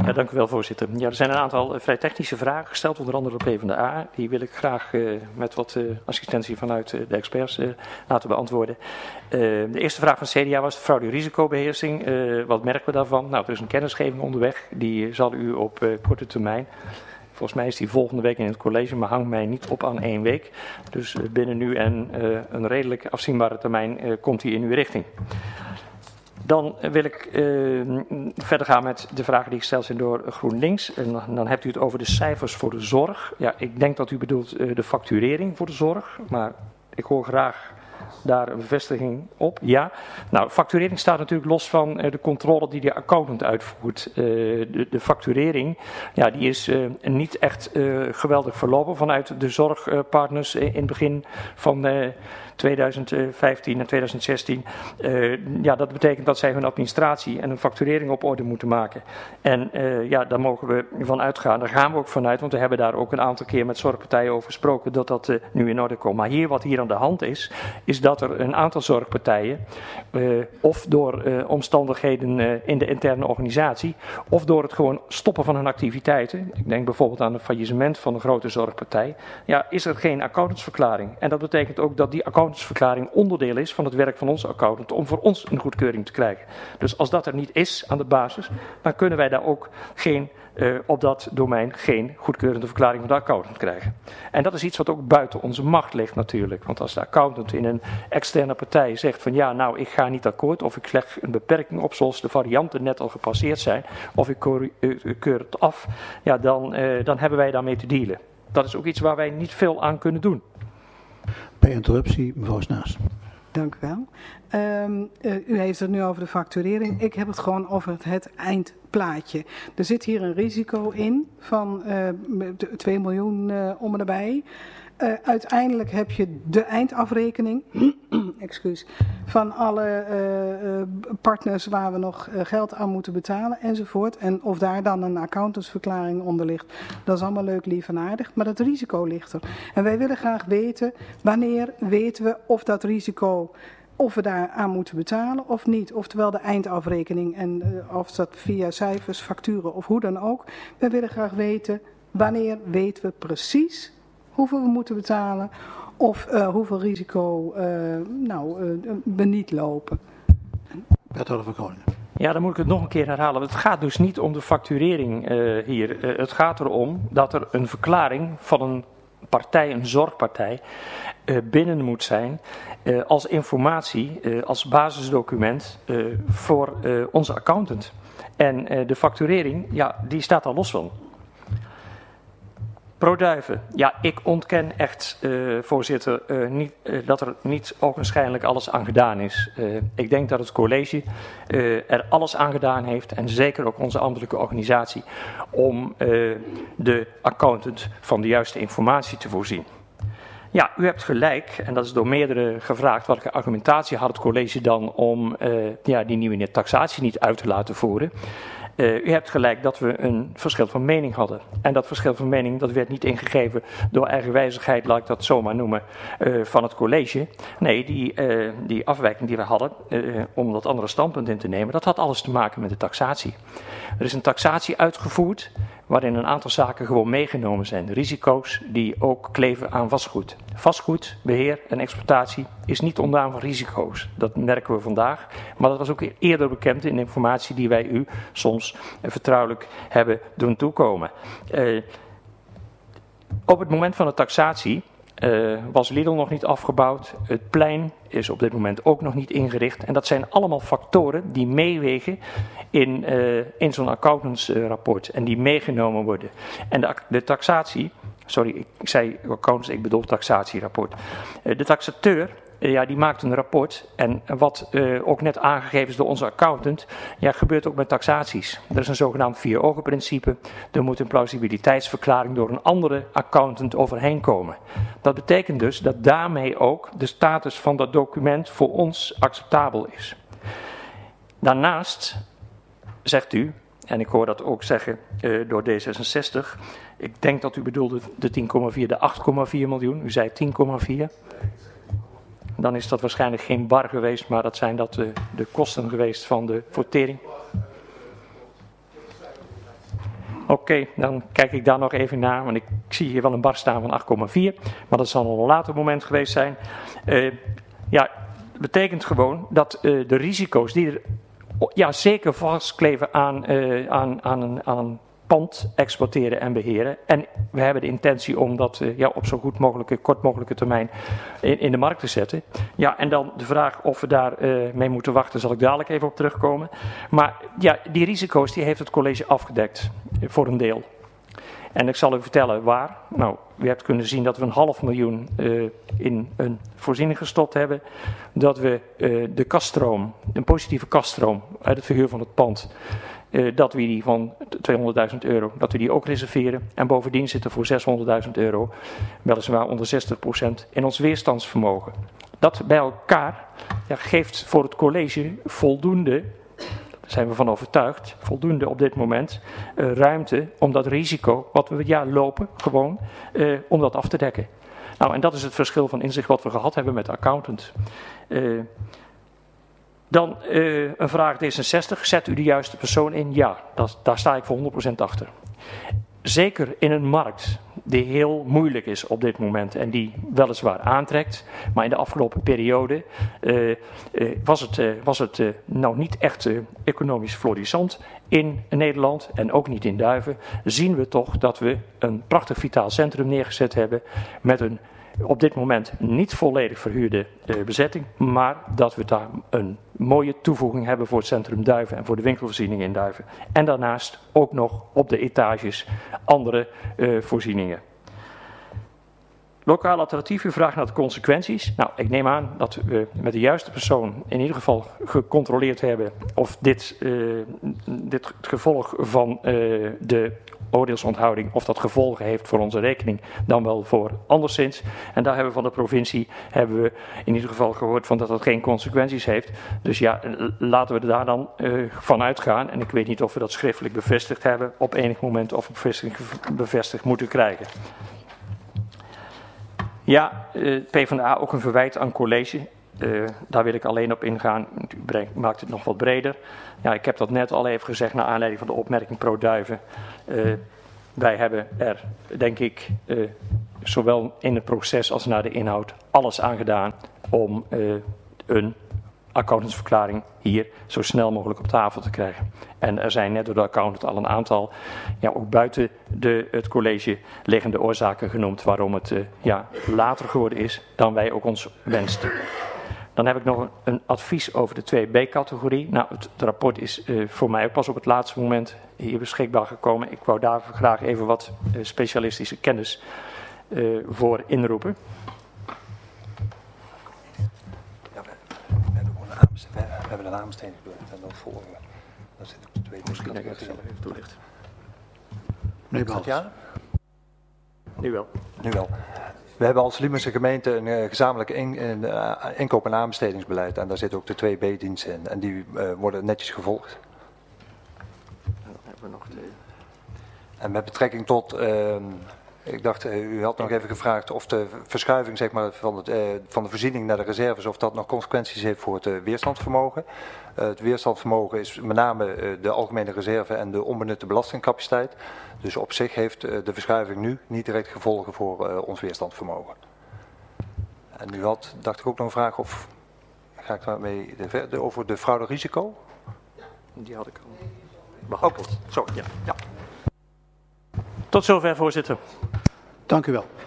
Ja, dank u wel, voorzitter. Ja, er zijn een aantal vrij technische vragen gesteld, onder andere door PvdA. Die wil ik graag met wat assistentie vanuit de experts laten beantwoorden. De eerste vraag van CDA was de fraude-risicobeheersing. Wat merken we daarvan? Nou, er is een kennisgeving onderweg. Die zal u op korte termijn... Volgens mij is die volgende week in het college, maar hangt mij niet op aan 1 week. Dus binnen nu en een redelijk afzienbare termijn komt die in uw richting. Dan wil ik verder gaan met de vragen die gesteld zijn door GroenLinks. En dan hebt u het over de cijfers voor de zorg. Ja, ik denk dat u bedoelt de facturering voor de zorg, maar ik hoor graag daar een bevestiging op. Ja, nou, facturering staat natuurlijk los van de controle die de accountant uitvoert. De facturering, ja, die is niet echt geweldig verlopen vanuit de zorgpartners in het begin van 2015 en 2016. Ja, dat betekent dat zij hun administratie en hun facturering op orde moeten maken. En ja, daar mogen we van uitgaan. Daar gaan we ook vanuit, want we hebben daar ook een aantal keer met zorgpartijen over gesproken dat nu in orde komt. Maar wat hier aan de hand is dat er een aantal zorgpartijen, of door omstandigheden in de interne organisatie, of door het gewoon stoppen van hun activiteiten, ik denk bijvoorbeeld aan het faillissement van een grote zorgpartij, ja, is er geen accountantsverklaring. En dat betekent ook dat die accountantsverklaring onderdeel is van het werk van onze accountant om voor ons een goedkeuring te krijgen. Dus als dat er niet is aan de basis, dan kunnen wij daar ook op dat domein geen goedkeurende verklaring van de accountant krijgen. En dat is iets wat ook buiten onze macht ligt natuurlijk. Want als de accountant in een externe partij zegt van ja, nou ik ga niet akkoord of ik leg een beperking op zoals de varianten net al gepasseerd zijn of ik keur het af, ja, dan hebben wij daarmee te dealen. Dat is ook iets waar wij niet veel aan kunnen doen. Bij interruptie, mevrouw Snaas. Dank u wel. U heeft het nu over de facturering. Ik heb het gewoon over het eindplaatje. Er zit hier een risico in van 2 miljoen om en nabij. Uiteindelijk heb je de eindafrekening van alle partners waar we nog geld aan moeten betalen enzovoort. En of daar dan een accountantsverklaring onder ligt, dat is allemaal leuk, lief en aardig. Maar dat risico ligt er. En wij willen graag weten, wanneer weten we of dat risico, of we daar aan moeten betalen of niet. Oftewel de eindafrekening en of dat via cijfers, facturen of hoe dan ook. Wij willen graag weten, wanneer weten we precies hoeveel we moeten betalen of hoeveel risico we niet lopen. Wethouder van Groningen. Ja, dan moet ik het nog een keer herhalen. Het gaat dus niet om de facturering hier. Het gaat erom dat er een verklaring van een partij, een zorgpartij, binnen moet zijn als informatie, als basisdocument voor onze accountant. En de facturering, ja, die staat daar los van. ProDuiven. Ja, ik ontken echt, voorzitter, dat er niet ogenschijnlijk alles aan gedaan is. Ik denk dat het college er alles aan gedaan heeft, en zeker ook onze ambtelijke organisatie, om de accountant van de juiste informatie te voorzien. Ja, u hebt gelijk, en dat is door meerdere gevraagd, welke argumentatie had het college dan om die nieuwe taxatie niet uit te laten voeren. U hebt gelijk dat we een verschil van mening hadden. En dat verschil van mening, dat werd niet ingegeven door eigenwijzigheid, laat ik dat zomaar noemen, van het college. Nee, die afwijking die we hadden om dat andere standpunt in te nemen, dat had alles te maken met de taxatie. Er is een taxatie uitgevoerd waarin een aantal zaken gewoon meegenomen zijn. Risico's die ook kleven aan vastgoed. Vastgoed, beheer en exploitatie is niet ontdaan van risico's. Dat merken we vandaag. Maar dat was ook eerder bekend in de informatie die wij u soms vertrouwelijk hebben doen toekomen. Op het moment van de taxatie was Lidl nog niet afgebouwd. Het plein is op dit moment ook nog niet ingericht. En dat zijn allemaal factoren die meewegen in zo'n accountantsrapport. En die meegenomen worden. En de taxatie, sorry, ik zei accountants, ik bedoel taxatierapport. De taxateur, die maakt een rapport. En wat ook net aangegeven is door onze accountant, gebeurt ook met taxaties. Er is een zogenaamd 4-ogen-principe. Er moet een plausibiliteitsverklaring door een andere accountant overheen komen. Dat betekent dus dat daarmee ook de status van dat document voor ons acceptabel is. Daarnaast zegt u, en ik hoor dat ook zeggen door D66, ik denk dat u bedoelde de 10,4, de 8,4 miljoen. U zei 10,4. Dan is dat waarschijnlijk geen bar geweest, maar dat zijn de kosten geweest van de vertering. Oké, dan kijk ik daar nog even naar, want ik zie hier wel een bar staan van 8,4, maar dat zal een later moment geweest zijn. Ja, dat betekent gewoon dat de risico's die er zeker vastkleven aan een pand exploiteren en beheren. En we hebben de intentie om dat op zo goed mogelijke, kort mogelijke termijn in de markt te zetten. Ja, en dan de vraag of we daar mee moeten wachten, zal ik dadelijk even op terugkomen. Maar ja, die risico's die heeft het college afgedekt, voor een deel. En ik zal u vertellen waar. Nou, u hebt kunnen zien dat we 500.000 in een voorziening gestopt hebben. Dat we de kaststroom, een positieve kaststroom uit het verhuur van het pand, dat we die van €200.000, dat we die ook reserveren. En bovendien zitten voor €600.000, weliswaar onder 60%, in ons weerstandsvermogen. Dat bij elkaar geeft voor het college voldoende, daar zijn we van overtuigd, voldoende op dit moment ruimte om dat risico wat we lopen, gewoon, om dat af te dekken. Nou, en dat is het verschil van inzicht wat we gehad hebben met de accountant. Dan een vraag D66. Zet u de juiste persoon in? Ja, daar sta ik voor 100% achter. Zeker in een markt die heel moeilijk is op dit moment en die weliswaar aantrekt. Maar in de afgelopen periode was het nou niet echt economisch florissant in Nederland en ook niet in Duiven. Zien we toch dat we een prachtig vitaal centrum neergezet hebben met een op dit moment niet volledig verhuurde bezetting, maar dat we daar een mooie toevoeging hebben voor het centrum Duiven en voor de winkelvoorzieningen in Duiven. En daarnaast ook nog op de etages andere voorzieningen. Lokaal alternatief, u vraagt naar de consequenties. Nou, ik neem aan dat we met de juiste persoon in ieder geval gecontroleerd hebben of dit het gevolg van de oordeelsonthouding, of dat gevolgen heeft voor onze rekening, dan wel voor anderszins. En daar hebben we van de provincie in ieder geval gehoord van dat het geen consequenties heeft. Dus ja, laten we er daar dan van uitgaan. En ik weet niet of we dat schriftelijk bevestigd hebben op enig moment of bevestigd moeten krijgen. Ja, PvdA ook een verwijt aan college. Daar wil ik alleen op ingaan. U maakt het nog wat breder. Ja, ik heb dat net al even gezegd naar aanleiding van de opmerking pro Duiven. Wij hebben er, denk ik, zowel in het proces als naar de inhoud alles aan gedaan om een accountantsverklaring hier zo snel mogelijk op tafel te krijgen. En er zijn net door de accountant al een aantal, ook buiten het college liggende oorzaken genoemd waarom het later geworden is dan wij ook ons wensten. Dan heb ik nog een advies over de 2B-categorie. Nou, het rapport is voor mij ook pas op het laatste moment hier beschikbaar gekomen. Ik wou daar graag even wat specialistische kennis voor inroepen. Ja, we hebben een aanbesteding en dan volgen we. Dan zit op de 2B. Misschien dat ik het even toelicht. Meneer Bals. Ja? Nu wel. Nu wel. We hebben als Liemerse gemeente een gezamenlijk inkoop- en aanbestedingsbeleid. En daar zitten ook de 2B-diensten in. En die worden netjes gevolgd. En dan hebben we nog de... En met betrekking tot... ik dacht, u had nog even gevraagd of de verschuiving zeg maar, van de voorziening naar de reserves, of dat nog consequenties heeft voor het weerstandsvermogen. Het weerstandsvermogen is met name de algemene reserve en de onbenutte belastingcapaciteit. Dus op zich heeft de verschuiving nu niet direct gevolgen voor ons weerstandsvermogen. En u had, dacht ik ook nog een vraag of, ga ik daarmee over de frauderisico? Die had ik al behandeld. Sorry. Ja. Tot zover, voorzitter. Dank u wel.